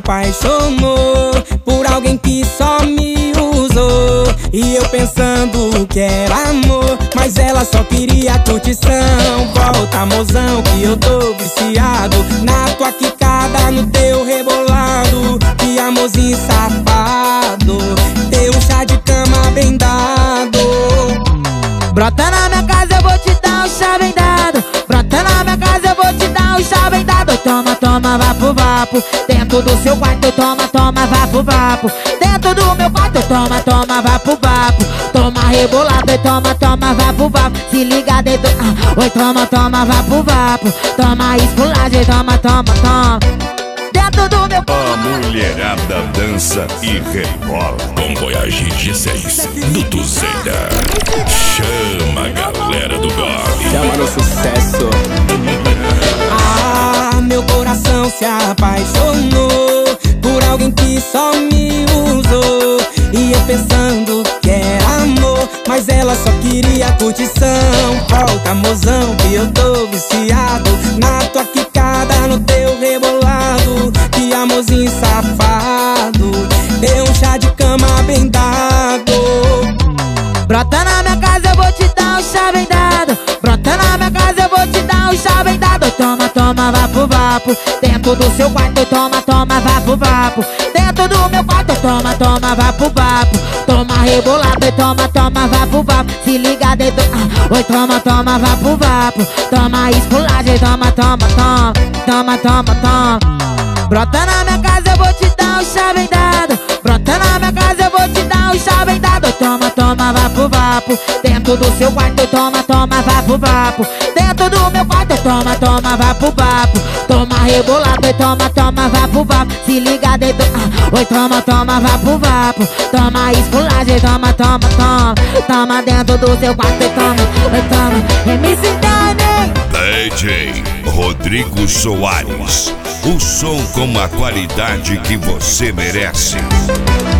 apaixonou por alguém que só me usou. E eu pensando que era amor, mas ela só queria curtição. Volta, mozão, que eu tô viciado na tua quicada, no teu rebolado. Que amorzinho safado, teu chá de cama bem dado. Brota na minha casa, eu vou te dar um chá bem dado. Brota na minha casa, eu vou te dar um chá bem dado. Toma, toma, vapo, vapo. Dentro do seu quarto, toma, toma, vapo, vapo. Dentro do meu quarto, toma, toma, vapo, vapo. Toma rebolado e toma, toma, vapo, vapo. Se liga dentro, oi, toma, toma, vapo, vapo. Toma esculagem, toma, toma, toma. Dentro do meu quarto. A mulherada dança e rebola com Voyage G6 do Tuzeira. Chama a galera do gole. Chama no sucesso. Ah, meu coração se apaixonou por alguém que só me usou. E eu pensando que era amor, mas ela só queria curtição. Volta, mozão, que eu tô viciado na tua quicada, no teu rebolado. Que amorzinho safado, deu um chá de cama bem dado. Brota na minha casa, eu vou te dar um chá bem dado. Brota na minha casa, eu vou te dar um chá bem dado. Toma, toma, vapo, vapo. Dentro do seu quarto, toma, toma, vapo, vapo. Dentro do meu quarto, toma, toma, vapo, vapo. Toma rebolado e toma, toma, vapo, vapo. Se liga dentro, oi, toma, toma, vapo, vapo. Toma esculagem, toma, toma, toma. Toma, toma, toma. Brota na minha casa, eu vou te dar um chá bem dado. Brota na minha casa, eu vou te dar um chá bem dado. Toma, toma, vapo, vapo. Dentro do seu quarto, toma, toma, vapo, vapo. Dentro do meu quarto, toma, toma, vapo, vapo. Toma rebolado e toma, toma, vapo, vapo. Se liga dentro, oi, toma, toma, vapo, vapo. Toma esculagem, toma, toma, toma. Toma dentro do seu quarto e toma, MC Dani. DJ Rodrigo Soares, o som com a qualidade que você merece.